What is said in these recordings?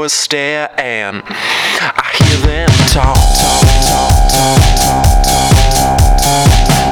hours stare, and I hear them talk, talk, talk, talk, talk, talk, talk, talk.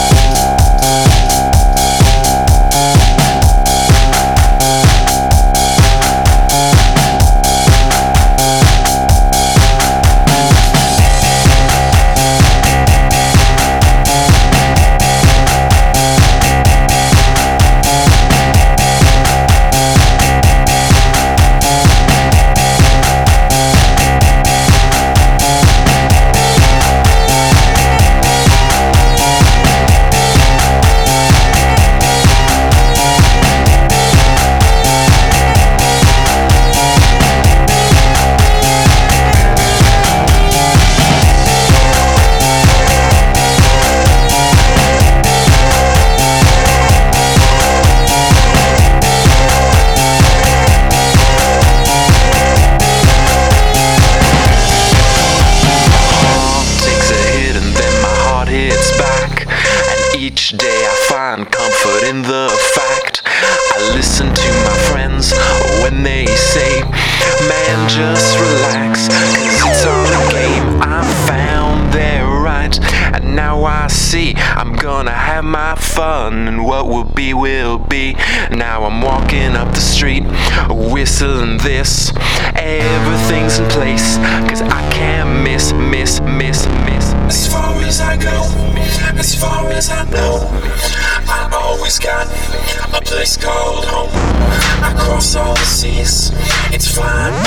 Each day I find comfort in the fact I listen to my friends when they say, man, just relax, 'cause it's all a game. I found they're right, and now I see I'm gonna have my fun, and what will be will be. Now I'm walking up the street, whistling this. Everything's in place, 'cause I can't miss. As far as I go, as far as I know, I always got a place called home. I cross all the seas, it's fine